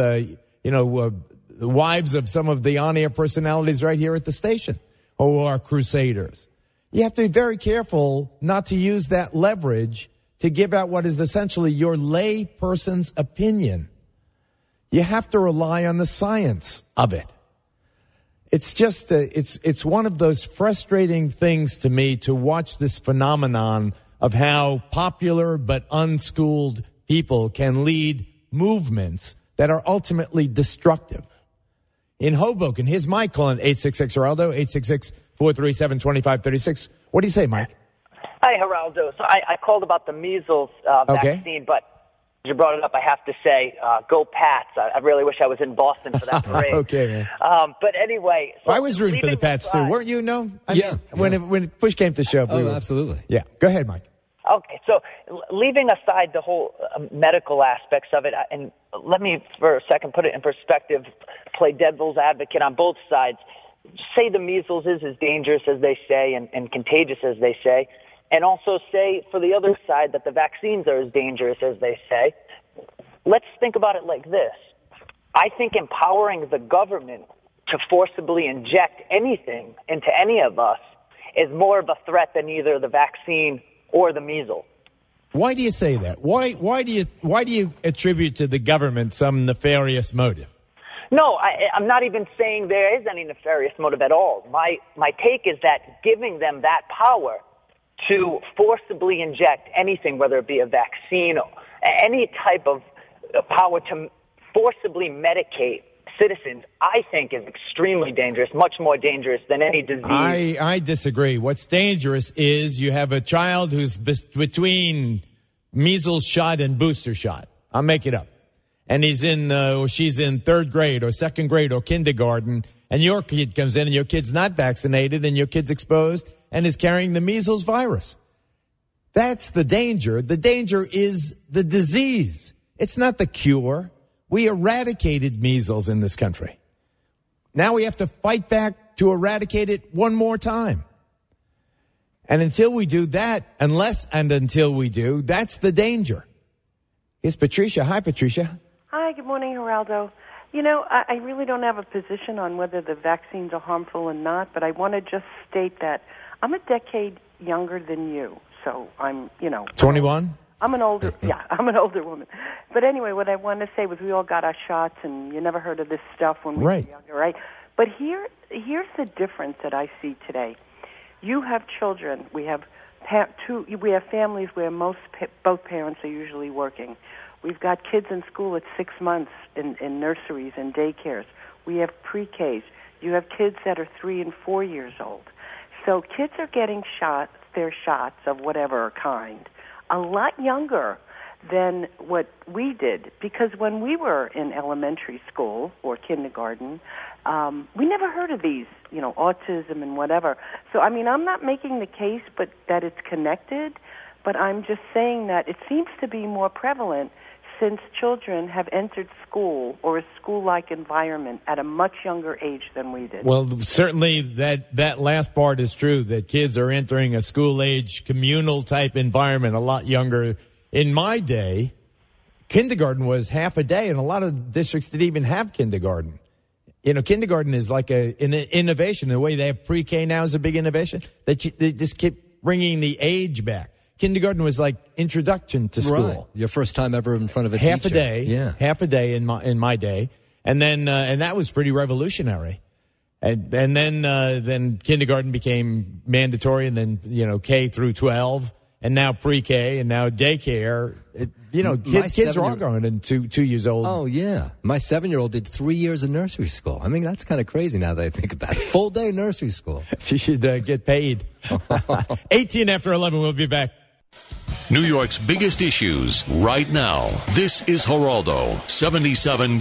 Speaker 2: the wives of some of the on-air personalities right here at the station who are crusaders. You have to be very careful not to use that leverage to give out what is essentially your lay person's opinion. You have to rely on the science of it. It's just, it's one of those frustrating things to me to watch this phenomenon of how popular but unschooled people can lead movements that are ultimately destructive. In Hoboken, here's Mike calling 866-Geraldo, 866-437-2536. What do you say, Mike?
Speaker 4: Hi, Geraldo. So I called about the measles vaccine, but you brought it up. I have to say, go Pats. I really wish I was in Boston for that parade.
Speaker 2: Okay, man.
Speaker 4: But anyway. So
Speaker 2: I was rooting for the Pats, too. Weren't you? No? When push came to shove.
Speaker 15: Absolutely.
Speaker 2: Yeah. Go ahead, Mike.
Speaker 4: Okay, so leaving aside the whole medical aspects of it, and let me for a second put it in perspective, play devil's advocate on both sides. Say the measles is as dangerous as they say and contagious as they say, and also say for the other side that the vaccines are as dangerous as they say. Let's think about it like this. I think empowering the government to forcibly inject anything into any of us is more of a threat than either the vaccine or the measles.
Speaker 2: Why do you say that? Why do you attribute to the government some nefarious motive?
Speaker 4: No, I'm not even saying there is any nefarious motive at all. My take is that giving them that power to forcibly inject anything, whether it be a vaccine or any type of power to forcibly medicate citizens, I think is extremely dangerous, much more dangerous than any disease.
Speaker 2: I disagree. What's dangerous is you have a child who's between measles shot and booster shot. I'll make it up. and she's in third grade or second grade or kindergarten, and your kid comes in and your kid's not vaccinated and your kid's exposed and is carrying the measles virus. That's the danger. The danger is the disease. It's not the cure. We eradicated measles in this country. Now we have to fight back to eradicate it one more time. And until we do that, until we do, that's the danger. Here's Patricia. Hi, Patricia.
Speaker 5: Hi, good morning, Geraldo. You know, I really don't have a position on whether the vaccines are harmful or not, but I want to just state that I'm a decade younger than you. So I'm,
Speaker 2: 21?
Speaker 5: I'm an older woman. But anyway, what I wanted to say was we all got our shots, and you never heard of this stuff when we were younger, right? But here's the difference that I see today. You have children. We have families where both parents are usually working. We've got kids in school at 6 months in nurseries and daycares. We have pre-Ks. You have kids that are 3 and 4 years old. So kids are getting their shots of whatever kind a lot younger than what we did, because when we were in elementary school or kindergarten, we never heard of these, autism and whatever. So, I'm not making the case but that it's connected, but I'm just saying that it seems to be more prevalent since children have entered school or a school-like environment at a much younger age than we did.
Speaker 2: Well, certainly that last part is true, that kids are entering a school-age, communal-type environment a lot younger. In my day, kindergarten was half a day, and a lot of districts didn't even have kindergarten. Kindergarten is like an innovation. The way they have pre-K now is a big innovation. They just keep bringing the age back. Kindergarten was like introduction to school.
Speaker 15: Right. Your first time ever in front of a
Speaker 2: half
Speaker 15: teacher.
Speaker 2: Half a day in my day, and then that was pretty revolutionary. And then kindergarten became mandatory, and then K through 12, and now pre-K, and now daycare. Kids are all going in 2 years old.
Speaker 15: Oh yeah, my 7-year-old did 3 years of nursery school. That's kind of crazy now that I think about it. Full day nursery school.
Speaker 2: She should get paid. 18 after 11. We'll be back.
Speaker 1: New York's biggest issues right now. This is Geraldo, 77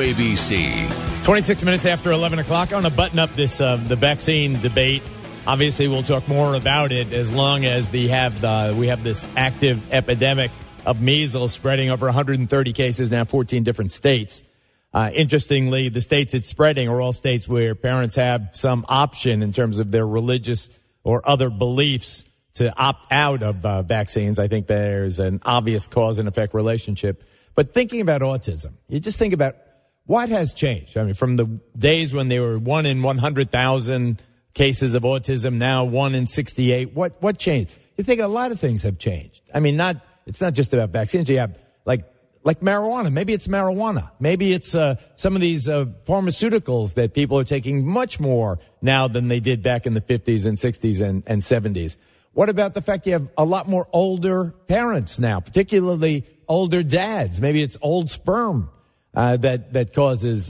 Speaker 1: WABC.
Speaker 2: 26 minutes after 11 o'clock. I want to button up this the vaccine debate. Obviously, we'll talk more about it as long as we have this active epidemic of measles spreading over 130 cases now, 14 different states. Interestingly, the states it's spreading are all states where parents have some option in terms of their religious or other beliefs to opt out of vaccines. I think there's an obvious cause and effect relationship. But thinking about autism, you just think about what has changed. From the days when there were 1 in 100,000 cases of autism, now 1 in 68. What changed? You think a lot of things have changed. It's not just about vaccines. You have like marijuana. Maybe it's marijuana. Maybe it's some of these pharmaceuticals that people are taking much more now than they did back in the 50s and 60s and 70s. What about the fact you have a lot more older parents now, particularly older dads? Maybe it's old sperm that causes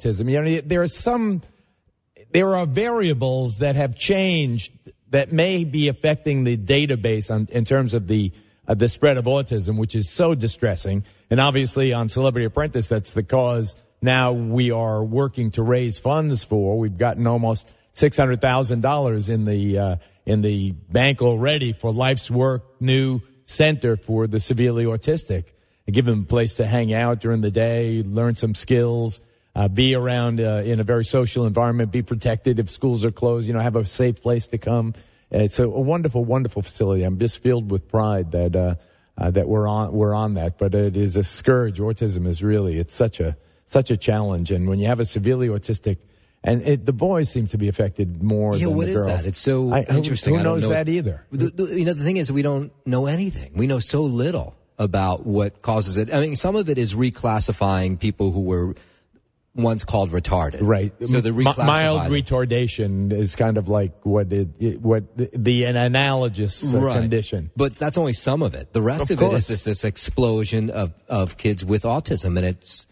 Speaker 2: autism. There are variables that have changed that may be affecting the database in terms of the spread of autism, which is so distressing. And obviously on Celebrity Apprentice, that's the cause now we are working to raise funds for. We've gotten almost $600,000 in the bank already for Life's Work new center for the severely autistic, and give them a place to hang out during the day, learn some skills, be around in a very social environment, be protected if schools are closed, have a safe place to come. It's a wonderful, wonderful facility. I'm just filled with pride that we're on that, but it is a scourge. Autism is really, it's such a challenge. And when you have a severely autistic, and the boys seem to be affected more than the girls.
Speaker 15: What is that? It's so interesting.
Speaker 2: Who knows that either?
Speaker 15: The thing is, we don't know anything. We know so little about what causes it. Some of it is reclassifying people who were once called retarded.
Speaker 2: Right.
Speaker 15: So the
Speaker 2: mild retardation is kind of like what the analogous condition.
Speaker 15: But that's only some of it. The rest of it is this explosion of kids with autism, and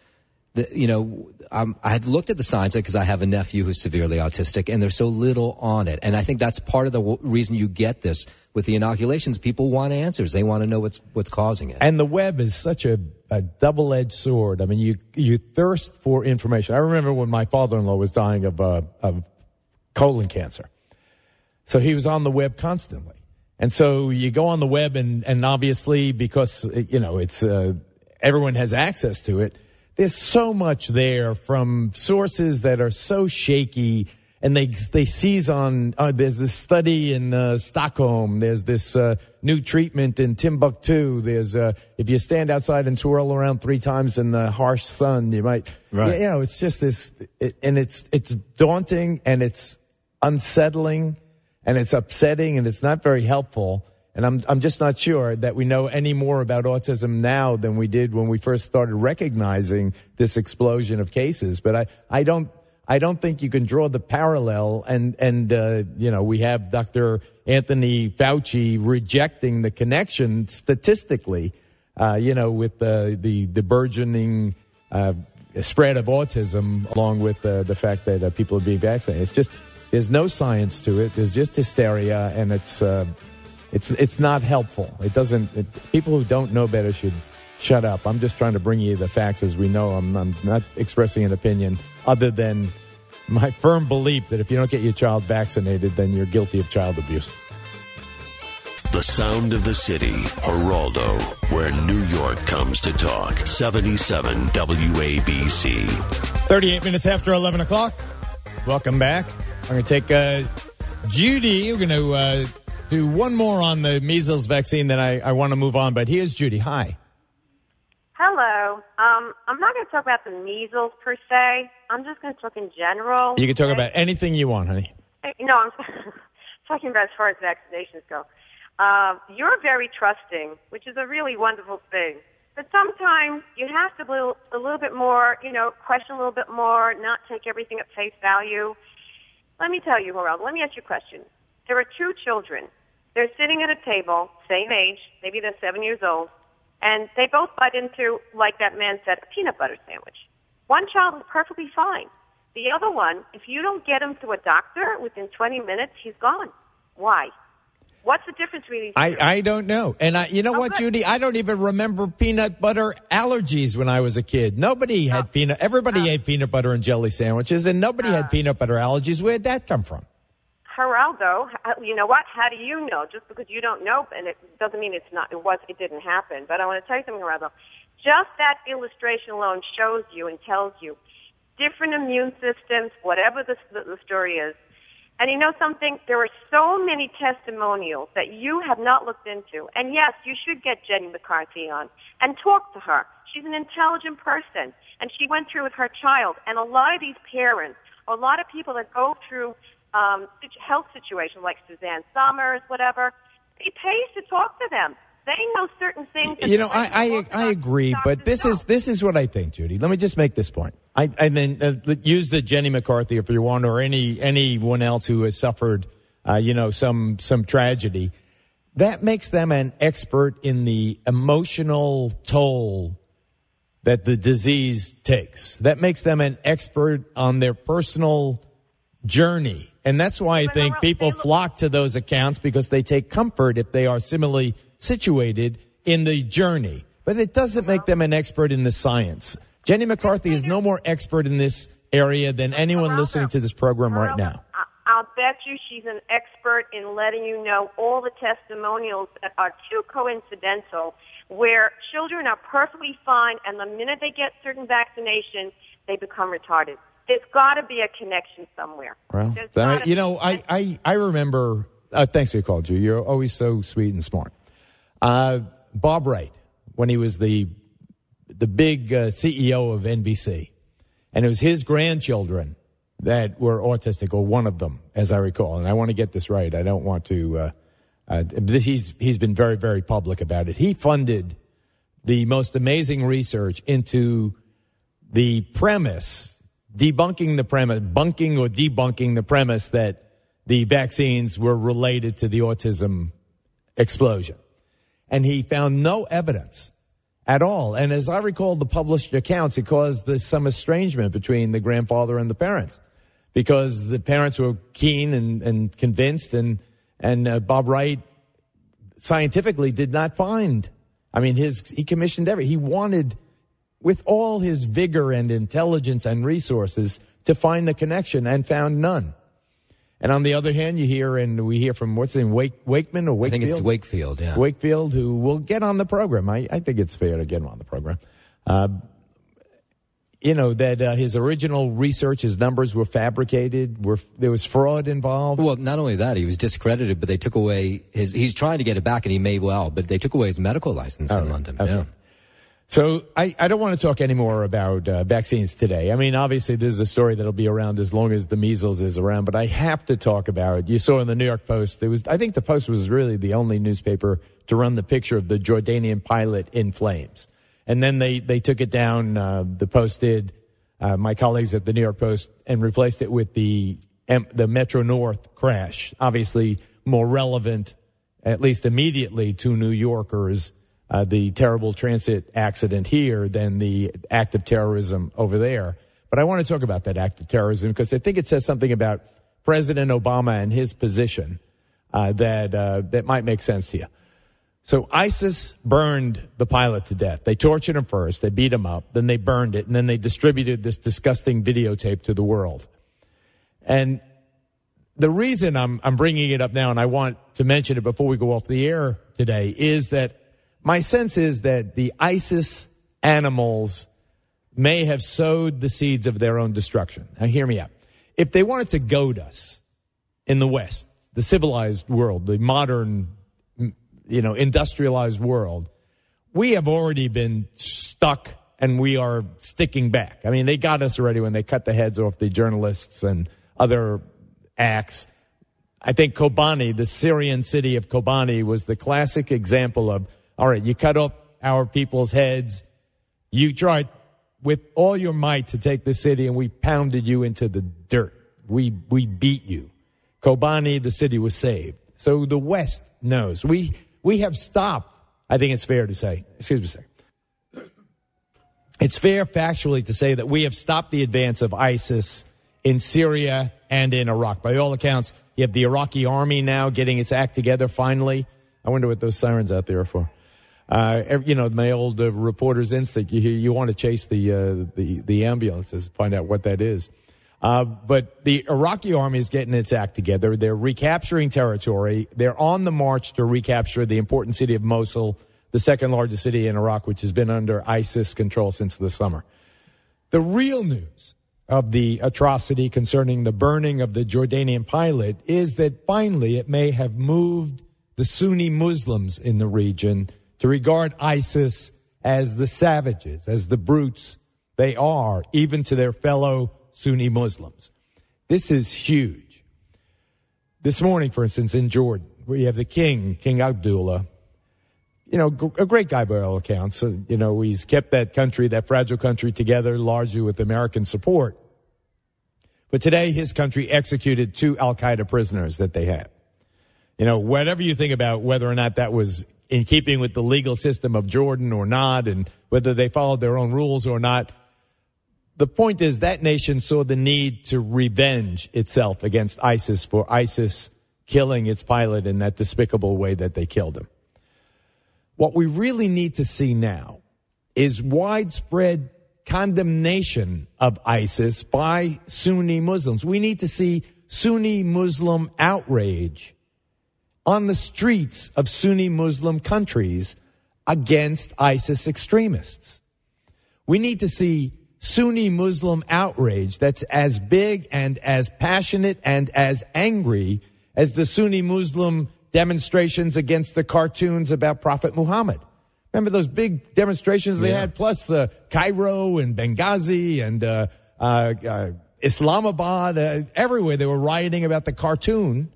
Speaker 15: I had looked at the science because I have a nephew who's severely autistic, and there's so little on it. And I think that's part of the reason you get this with the inoculations. People want answers; they want to know what's causing it.
Speaker 2: And the web is such a double-edged sword. I mean, you thirst for information. I remember when my father-in-law was dying of colon cancer, so he was on the web constantly. And so you go on the web, and obviously because it's everyone has access to it. There's so much there from sources that are so shaky, and they seize on. There's this study in Stockholm. There's this new treatment in Timbuktu. There's if you stand outside and twirl around 3 times in the harsh sun, you might. Right. It's just this, and it's daunting, and it's unsettling, and it's upsetting, and it's not very helpful. And I'm just not sure that we know any more about autism now than we did when we first started recognizing this explosion of cases. But I don't think you can draw the parallel. And we have Dr. Anthony Fauci rejecting the connection statistically, with the burgeoning spread of autism, along with the fact that people are being vaccinated. It's just there's no science to it. There's just hysteria, and it's not helpful. It doesn't. People who don't know better should shut up. I'm just trying to bring you the facts as we know. I'm not expressing an opinion other than my firm belief that if you don't get your child vaccinated, then you're guilty of child abuse.
Speaker 1: The sound of the city, Geraldo, where New York comes to talk. 77 WABC.
Speaker 2: 38 minutes after 11 o'clock. Welcome back. I'm going to take Judy. We're going to do one more on the measles vaccine, then I want to move on. But here's Judy. Hi.
Speaker 6: Hello. I'm not going to talk about the measles per se. I'm just going to talk in general.
Speaker 2: You can talk about anything you want, honey.
Speaker 6: No, I'm talking about as far as vaccinations go. You're very trusting, which is a really wonderful thing. But sometimes you have to be a little bit more, question a little bit more, not take everything at face value. Let me tell you, Geraldo, let me ask you a question. There are 2 children. They're sitting at a table, same age, maybe they're 7 years old, and they both bite into, like that man said, a peanut butter sandwich. One child is perfectly fine. The other one, if you don't get him to a doctor within 20 minutes, he's gone. Why? What's the difference between these two?
Speaker 2: I don't know. And you know what, Judy? I don't even remember peanut butter allergies when I was a kid. Nobody had everybody ate peanut butter and jelly sandwiches, and nobody had peanut butter allergies. Where'd that come from?
Speaker 6: Geraldo, you know what? How do you know? Just because you don't know, and it doesn't mean it didn't happen. But I want to tell you something, Geraldo. Just that illustration alone shows you and tells you different immune systems, whatever the story is. And you know something? There are so many testimonials that you have not looked into. And yes, you should get Jenny McCarthy on and talk to her. She's an intelligent person, and she went through with her child. And a lot of these parents, a lot of people that go through health situations like Suzanne Summers, whatever, it pays to talk to them. They know certain things.
Speaker 2: I agree, but this is what I think, Judy. Let me just make this point. I then use the Jenny McCarthy if you want, or anyone else who has suffered, some tragedy. That makes them an expert in the emotional toll that the disease takes. That makes them an expert on their personal journey. And that's why I think people flock to those accounts, because they take comfort if they are similarly situated in the journey. But it doesn't make them an expert in the science. Jenny McCarthy is no more expert in this area than anyone listening to this program right now.
Speaker 6: I'll bet you she's an expert in letting you know all the testimonials that are too coincidental, where children are perfectly fine, and the minute they get certain vaccinations, they become retarded. There's got to be a connection somewhere.
Speaker 2: Well, I remember. Thanks for your call, Drew. You're always so sweet and smart. Bob Wright, when he was the big CEO of NBC, and it was his grandchildren that were autistic, or one of them, as I recall. And I want to get this right. I don't want to. He's been very, very public about it. He funded the most amazing research into the premise. Bunking or debunking the premise that the vaccines were related to the autism explosion. And he found no evidence at all. And as I recall the published accounts, it caused some estrangement between the grandfather and the parents, because the parents were keen and convinced, and Bob Wright scientifically did not find. I mean, he commissioned he wanted, with all his vigor and intelligence and resources, to find the connection, and found none. And on the other hand, we hear from, what's his name, Wakeman or Wakefield?
Speaker 15: I think it's Wakefield, yeah.
Speaker 2: Wakefield, who will get on the program. I think it's fair to get him on the program. That his original research, his numbers were fabricated, there was fraud involved.
Speaker 15: Well, not only that, he was discredited, but they took away he's trying to get it back, and he may well, but they took away his medical license in London. Okay. Yeah.
Speaker 2: So I don't want to talk anymore about vaccines today. I mean, obviously, this is a story that'll be around as long as the measles is around, but I have to talk about it. You saw in the New York Post, I think the Post was really the only newspaper to run the picture of the Jordanian pilot in flames. And then they took it down, the Post did, my colleagues at the New York Post, and replaced it with the Metro North crash. Obviously, more relevant, at least immediately, to New Yorkers, the terrible transit accident here than the act of terrorism over there. But I want to talk about that act of terrorism because I think it says something about President Obama and his position that might make sense to you. So ISIS burned the pilot to death. They tortured him first. They beat him up. Then they burned it. And then they distributed this disgusting videotape to the world. And the reason I'm bringing it up now, and I want to mention it before we go off the air today, is that my sense is that the ISIS animals may have sowed the seeds of their own destruction. Now, hear me out. If they wanted to goad us in the West, the civilized world, the modern, industrialized world, we have already been stuck and we are sticking back. I mean, they got us already when they cut the heads off the journalists and other acts. I think Kobani, the Syrian city of Kobani, was the classic example of, all right, you cut off our people's heads. You tried with all your might to take the city, and we pounded you into the dirt. We beat you. Kobani, the city, was saved. So the West knows. We have stopped, I think it's fair to say, excuse me a second. It's fair factually to say that we have stopped the advance of ISIS in Syria and in Iraq. By all accounts, you have the Iraqi army now getting its act together finally. I wonder what those sirens out there are for. My old reporter's instinct, you want to chase the ambulances, find out what that is. But the Iraqi army is getting its act together. They're recapturing territory. They're on the march to recapture the important city of Mosul, the second largest city in Iraq, which has been under ISIS control since the summer. The real news of the atrocity concerning the burning of the Jordanian pilot is that finally it may have moved the Sunni Muslims in the region to regard ISIS as the savages, as the brutes they are, even to their fellow Sunni Muslims. This is huge. This morning, for instance, in Jordan, where you have the King Abdullah, a great guy by all accounts. He's kept that country, that fragile country, together largely with American support. But today, his country executed 2 al-Qaeda prisoners that they had. Whatever you think about whether or not that was in keeping with the legal system of Jordan or not, and whether they followed their own rules or not, the point is that nation saw the need to revenge itself against ISIS for ISIS killing its pilot in that despicable way that they killed him. What we really need to see now is widespread condemnation of ISIS by Sunni Muslims. We need to see Sunni Muslim outrage on the streets of Sunni Muslim countries against ISIS extremists. We need to see Sunni Muslim outrage that's as big and as passionate and as angry as the Sunni Muslim demonstrations against the cartoons about Prophet Muhammad. Remember those big demonstrations they had, plus Cairo and Benghazi and Islamabad, everywhere they were rioting about the cartoon.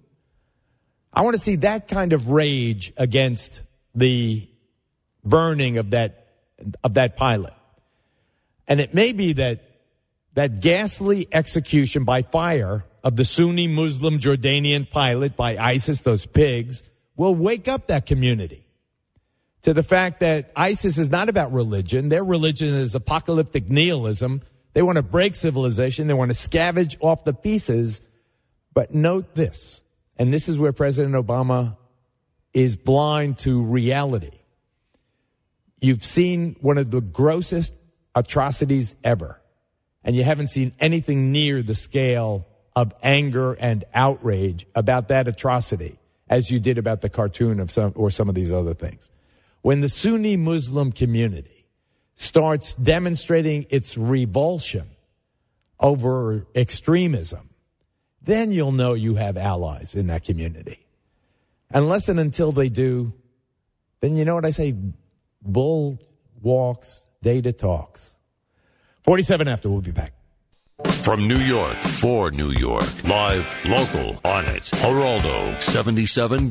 Speaker 2: I want to see that kind of rage against the burning of that pilot. And it may be that ghastly execution by fire of the Sunni Muslim Jordanian pilot by ISIS, those pigs, will wake up that community to the fact that ISIS is not about religion. Their religion is apocalyptic nihilism. They want to break civilization. They want to scavenge off the pieces. But note this, and this is where President Obama is blind to reality. You've seen one of the grossest atrocities ever, and you haven't seen anything near the scale of anger and outrage about that atrocity as you did about the cartoon of some of these other things. When the Sunni Muslim community starts demonstrating its revulsion over extremism, then you'll know you have allies in that community. Unless and until they do, then you know what I say, bull walks, data talks. 47 after, we'll be back.
Speaker 1: From New York, for New York, live, local, on it. Geraldo, 77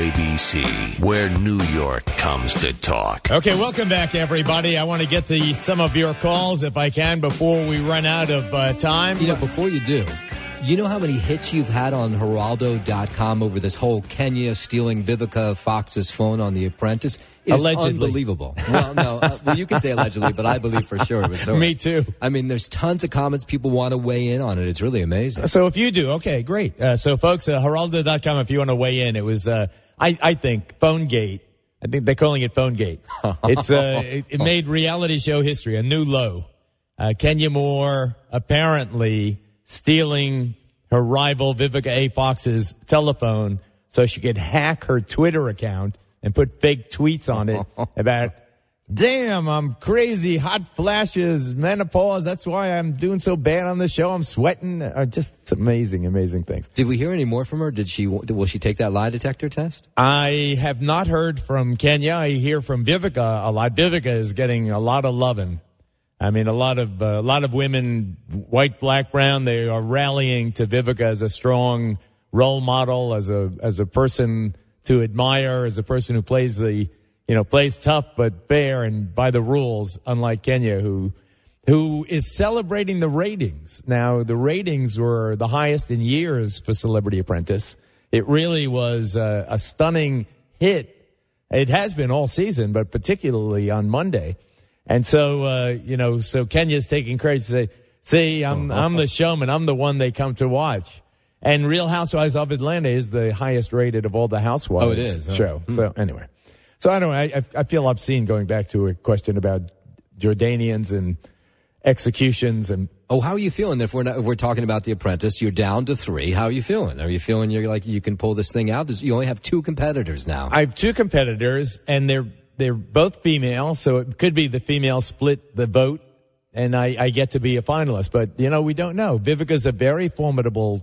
Speaker 1: WABC, where New York comes to talk.
Speaker 2: Okay, welcome back, everybody. I want to get to some of your calls, if I can, before we run out of time.
Speaker 15: You know, before you do, you know how many hits you've had on Geraldo.com over this whole Kenya stealing Vivica Fox's phone on The Apprentice? It's unbelievable. Well, no, well, you can say allegedly, but I believe for sure it was so.
Speaker 2: Me too.
Speaker 15: I mean, there's tons of comments. People want to weigh in on it. It's really amazing.
Speaker 2: So if you do, okay, great. So folks, Geraldo.com, if you want to weigh in, it was, I think, PhoneGate. I think they're calling it PhoneGate. It's, it made reality show history, a new low. Kenya Moore apparently stealing her rival Vivica A. Fox's telephone so she could hack her Twitter account and put fake tweets on it about, damn, I'm crazy, hot flashes, menopause. That's why I'm doing so bad on the show. I'm sweating. Just it's amazing, amazing things.
Speaker 15: Did we hear any more from her? Will she take that lie detector test?
Speaker 2: I have not heard from Kenya. I hear from Vivica a lot. Vivica is getting a lot of loving. I mean, a lot of women, white, black, brown, they are rallying to Vivica as a strong role model, as a person to admire, as a person who plays plays tough but fair and by the rules, unlike Kenya, who is celebrating the ratings. Now, the ratings were the highest in years for Celebrity Apprentice. It really was a stunning hit. It has been all season, but particularly on Monday. And so, so Kenya's taking credit to say, see, I'm the showman. I'm the one they come to watch. And Real Housewives of Atlanta is the highest rated of all the Housewives
Speaker 15: Oh, it is.
Speaker 2: show. So anyway. So anyway, I feel obscene going back to a question about Jordanians and executions and.
Speaker 15: Oh, how are you feeling? If we're talking about The Apprentice, you're down to 3. How are you feeling? Are you feeling you're like you can pull this thing out? You only have 2 competitors now.
Speaker 2: I have 2 competitors, and they're both female, so it could be the female split the vote, and I get to be a finalist. But, we don't know. Vivica's a very formidable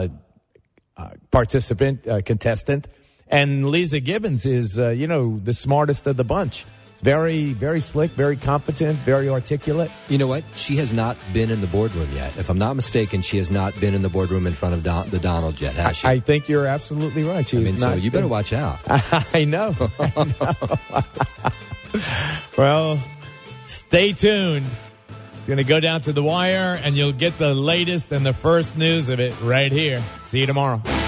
Speaker 2: contestant, and Lisa Gibbons is, the smartest of the bunch. Very, very slick, very competent, very articulate.
Speaker 15: You know what? She has not been in the boardroom yet. If I'm not mistaken, she has not been in the boardroom in front of the Donald yet, has she?
Speaker 2: I think you're absolutely right.
Speaker 15: So you better watch out.
Speaker 2: I know. Well, stay tuned. It's going to go down to the wire, and you'll get the latest and the first news of it right here. See you tomorrow.